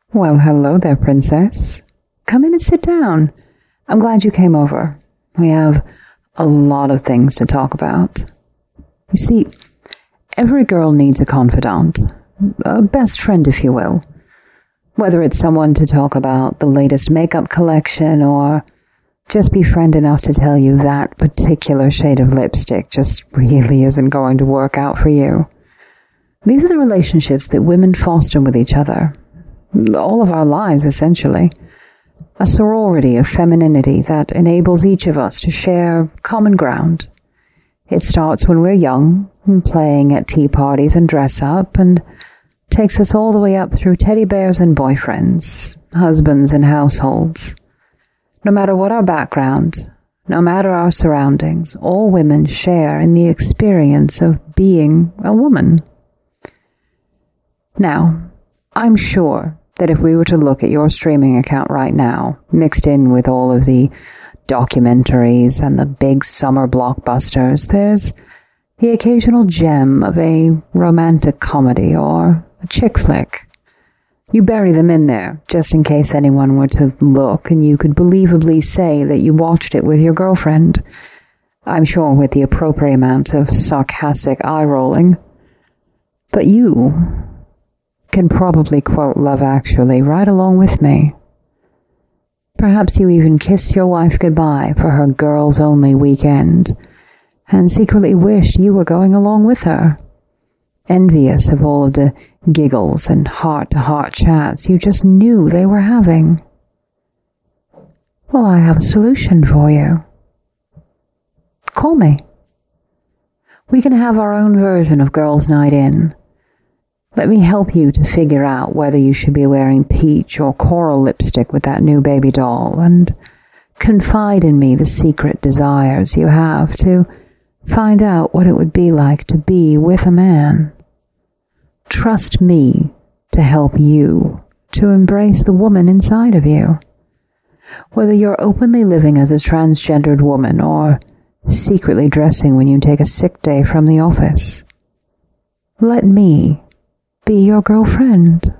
Well, hello there, princess. Come in and sit down. I'm glad you came over. We have a lot of things to talk about. You see, every girl needs a confidant, a best friend, if you will. Whether it's someone to talk about the latest makeup collection or just be friend enough to tell you that particular shade of lipstick just really isn't going to work out for you. These are the relationships that women foster with each other. All of our lives, essentially. A sorority of femininity that enables each of us to share common ground. It starts when we're young, playing at tea parties and dress up, and takes us all the way up through teddy bears and boyfriends, husbands and households. No matter what our background, no matter our surroundings, all women share in the experience of being a woman. Now, I'm sure that if we were to look at your streaming account right now, mixed in with all of the documentaries and the big summer blockbusters, there's the occasional gem of a romantic comedy or a chick flick. You bury them in there, just in case anyone were to look and you could believably say that you watched it with your girlfriend. I'm sure with the appropriate amount of sarcastic eye-rolling. But you can probably quote Love Actually right along with me. Perhaps you even kiss your wife goodbye for her girls-only weekend and secretly wish you were going along with her, envious of all of the giggles and heart-to-heart chats you just knew they were having. Well, I have a solution for you. Call me. We can have our own version of Girls' Night In. Let me help you to figure out whether you should be wearing peach or coral lipstick with that new baby doll, and confide in me the secret desires you have to find out what it would be like to be with a man. Trust me to help you to embrace the woman inside of you. Whether you're openly living as a transgendered woman or secretly dressing when you take a sick day from the office, let me be your girlfriend.